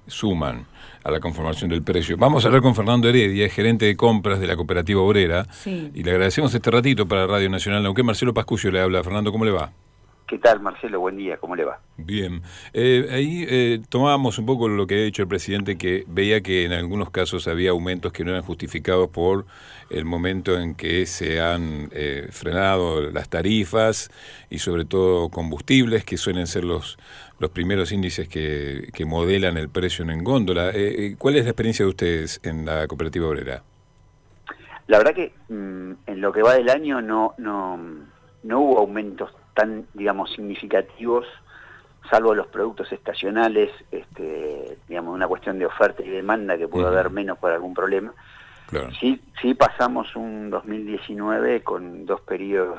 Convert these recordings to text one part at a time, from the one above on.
suman a la conformación del precio. Vamos a hablar con Fernando Heredia, gerente de compras de la Cooperativa Obrera, Sí. y le agradecemos este ratito para Radio Nacional Neuquén. Marcelo Pascucio le habla. Fernando, ¿cómo le va? ¿Qué tal, Marcelo? Buen día, ¿cómo le va? Bien. Tomábamos un poco lo que ha dicho el presidente, que veía que en algunos casos había aumentos que no eran justificados por el momento en que se han frenado las tarifas y sobre todo combustibles, que suelen ser los primeros índices que modelan el precio en góndola. ¿Cuál es la experiencia de ustedes en la Cooperativa Obrera? La verdad que en lo que va del año no hubo aumentos tan, digamos, significativos, salvo los productos estacionales, digamos, una cuestión de oferta y demanda que pudo haber menos por algún problema. Claro. Sí pasamos un 2019 con dos periodos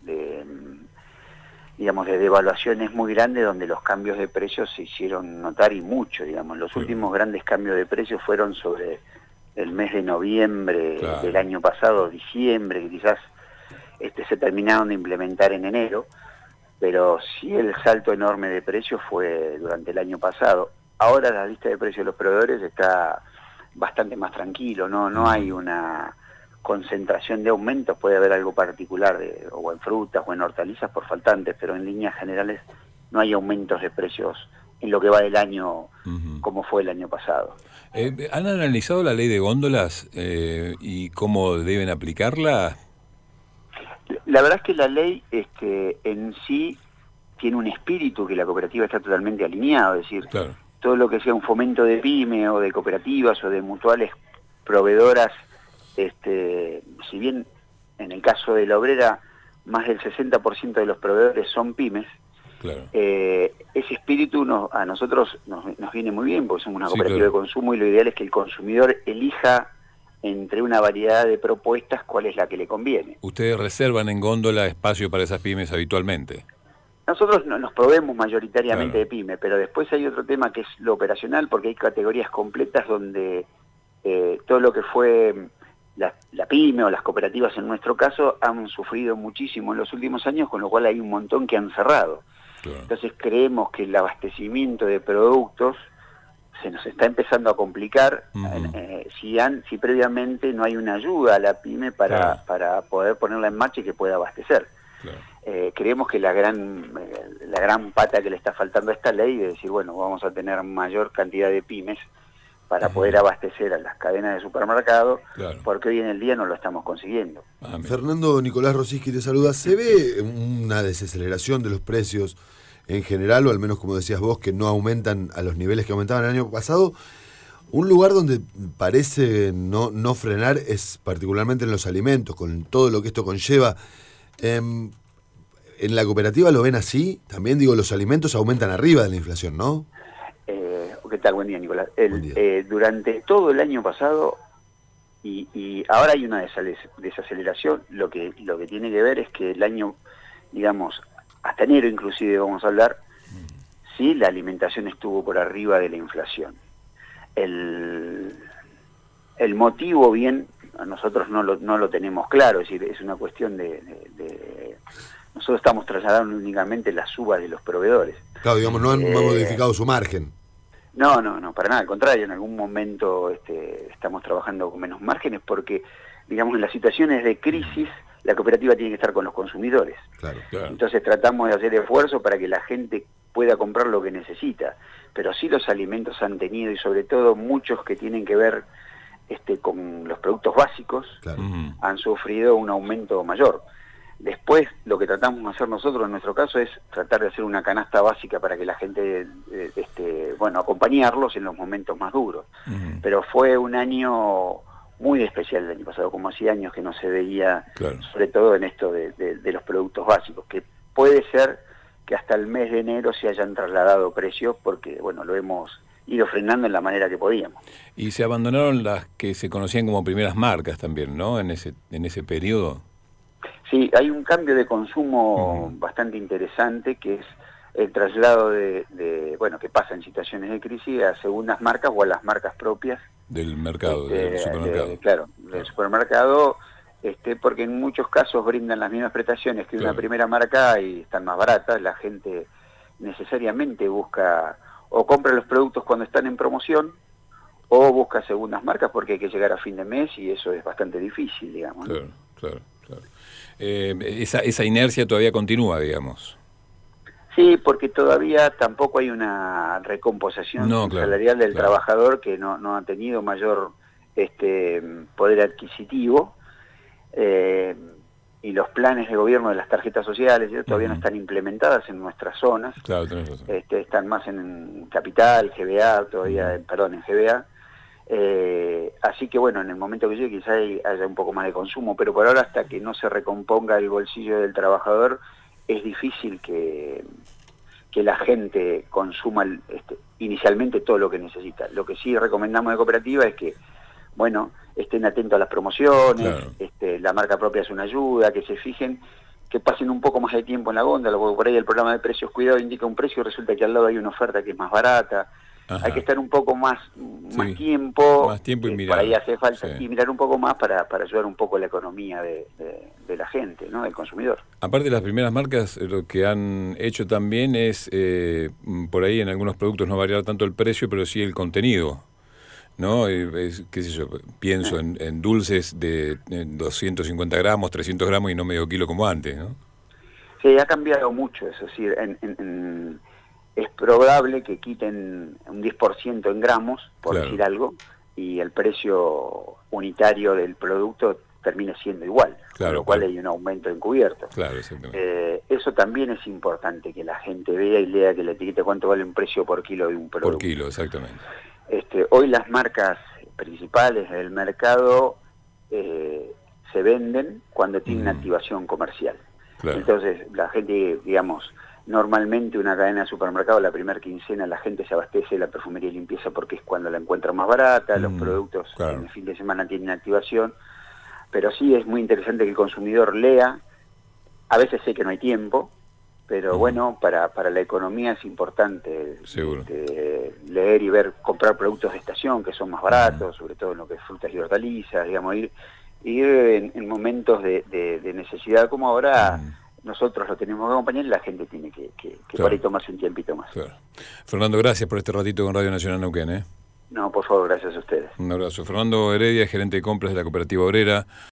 digamos, de devaluaciones muy grandes, donde los cambios de precios se hicieron notar y mucho, digamos. Los últimos grandes cambios de precios fueron sobre el mes de noviembre del año pasado, diciembre, que quizás se terminaron de implementar en enero, pero sí el salto enorme de precios fue durante el año pasado. Ahora la lista de precios de los proveedores está bastante más tranquilo, no hay una concentración de aumentos, puede haber algo particular o en frutas o en hortalizas por faltantes, pero en líneas generales no hay aumentos de precios en lo que va del año como fue el año pasado. ¿Han analizado la ley de góndolas y cómo deben aplicarla? La verdad es que la ley en sí tiene un espíritu que la cooperativa está totalmente alineado, es decir, Claro. Todo lo que sea un fomento de pyme o de cooperativas o de mutuales proveedoras, si bien en el caso de la Obrera más del 60% de los proveedores son pymes, Claro. Ese espíritu a nosotros nos viene muy bien, porque somos una cooperativa claro. de consumo y lo ideal es que el consumidor elija entre una variedad de propuestas cuál es la que le conviene. ¿Ustedes reservan en góndola espacio para esas pymes habitualmente? Nosotros nos proveemos mayoritariamente Claro. de pyme, pero después hay otro tema que es lo operacional, porque hay categorías completas donde todo lo que fue la pyme o las cooperativas en nuestro caso han sufrido muchísimo en los últimos años, con lo cual hay un montón que han cerrado. Claro. Entonces creemos que el abastecimiento de productos se nos está empezando a complicar si previamente no hay una ayuda a la pyme para poder ponerla en marcha y que pueda abastecer. Claro. Creemos que la gran pata que le está faltando a esta ley es decir, bueno, vamos a tener mayor cantidad de pymes para poder abastecer a las cadenas de supermercado, porque hoy en el día no lo estamos consiguiendo. Fernando, Nicolás Rosiski te saluda. ¿Se ve una desaceleración de los precios en general, o al menos como decías vos, que no aumentan a los niveles que aumentaban el año pasado? Un lugar donde parece no frenar es particularmente en los alimentos, con todo lo que esto conlleva. ¿En la cooperativa lo ven así? También digo, los alimentos aumentan arriba de la inflación, ¿no? ¿Qué tal? Buen día, Nicolás. Buen día. Durante todo el año pasado, y ahora hay una desaceleración, lo que tiene que ver es que el año, digamos, hasta enero inclusive vamos a hablar, sí, la alimentación estuvo por arriba de la inflación. El motivo, bien, nosotros no lo tenemos claro, es decir, es una cuestión nosotros estamos trasladando únicamente las subas de los proveedores. Claro, digamos, no han modificado su margen. No, para nada, al contrario, en algún momento estamos trabajando con menos márgenes porque, digamos, en las situaciones de crisis la cooperativa tiene que estar con los consumidores. Claro. Entonces tratamos de hacer esfuerzo para que la gente pueda comprar lo que necesita, pero sí los alimentos han tenido, y sobre todo muchos que tienen que ver con los productos básicos, han sufrido un aumento mayor. Después, lo que tratamos de hacer nosotros en nuestro caso es tratar de hacer una canasta básica para que la gente, acompañarlos en los momentos más duros. Pero fue un año muy especial el año pasado, como hacía años que no se veía, sobre todo en esto de los productos básicos, que puede ser que hasta el mes de enero se hayan trasladado precios, porque, bueno, lo hemos ido frenando en la manera que podíamos. Y se abandonaron las que se conocían como primeras marcas también, ¿no? En ese periodo. Sí, hay un cambio de consumo bastante interesante, que es el traslado que pasa en situaciones de crisis a segundas marcas o a las marcas propias. Del mercado, del supermercado. Del supermercado, porque en muchos casos brindan las mismas prestaciones que una primera marca y están más baratas. La gente necesariamente busca o compra los productos cuando están en promoción, o busca segundas marcas porque hay que llegar a fin de mes y eso es bastante difícil, digamos, ¿no? Claro. Esa inercia todavía continúa, digamos. Sí, porque todavía tampoco hay una recomposición salarial del trabajador, que no ha tenido mayor poder adquisitivo, y los planes de gobierno de las tarjetas sociales todavía no están implementadas en nuestras zonas. Claro, tenés razón. Están más en Capital, GBA, todavía, en GBA. Así que bueno, en el momento que llegue quizá haya un poco más de consumo, pero por ahora, hasta que no se recomponga el bolsillo del trabajador, es difícil que la gente consuma inicialmente todo lo que necesita. Lo que sí recomendamos de cooperativa es que, bueno, estén atentos a las promociones, la marca propia es una ayuda, que se fijen, que pasen un poco más de tiempo en la góndola, porque por ahí el programa de precios cuidado indica un precio y resulta que al lado hay una oferta que es más barata. Ajá. Hay que estar un poco más tiempo y mirar. Por ahí hace falta, y mirar un poco más para ayudar un poco la economía de la gente, ¿no? Del consumidor. Aparte, las primeras marcas lo que han hecho también es, por ahí en algunos productos no variar tanto el precio, pero sí el contenido, ¿no? Qué sé yo, pienso en dulces de 250 gramos, 300 gramos y no medio kilo como antes, ¿no? Sí, ha cambiado mucho eso, sí, es probable que quiten un 10% en gramos, por decir algo, y el precio unitario del producto termine siendo igual, con lo cual hay un aumento encubierto. Eso también es importante, que la gente vea y lea que la etiqueta cuánto vale un precio por kilo de un producto. Por kilo, exactamente. Hoy las marcas principales del mercado se venden cuando tienen activación comercial. Entonces, la gente, digamos, normalmente una cadena de supermercado, la primera quincena la gente se abastece de la perfumería y limpieza porque es cuando la encuentra más barata, los productos en el fin de semana tienen activación, pero sí es muy interesante que el consumidor lea. A veces sé que no hay tiempo, pero bueno, para la economía es importante leer y ver, comprar productos de estación que son más baratos, sobre todo en lo que es frutas y hortalizas, digamos, ir en momentos de necesidad como ahora. Nosotros lo tenemos que acompañar y la gente tiene que por ahí tomarse un tiempito más. Fernando, gracias por este ratito con Radio Nacional Neuquén. No, por favor, gracias a ustedes. Un abrazo. Fernando Heredia, gerente de compras de la Cooperativa Obrera.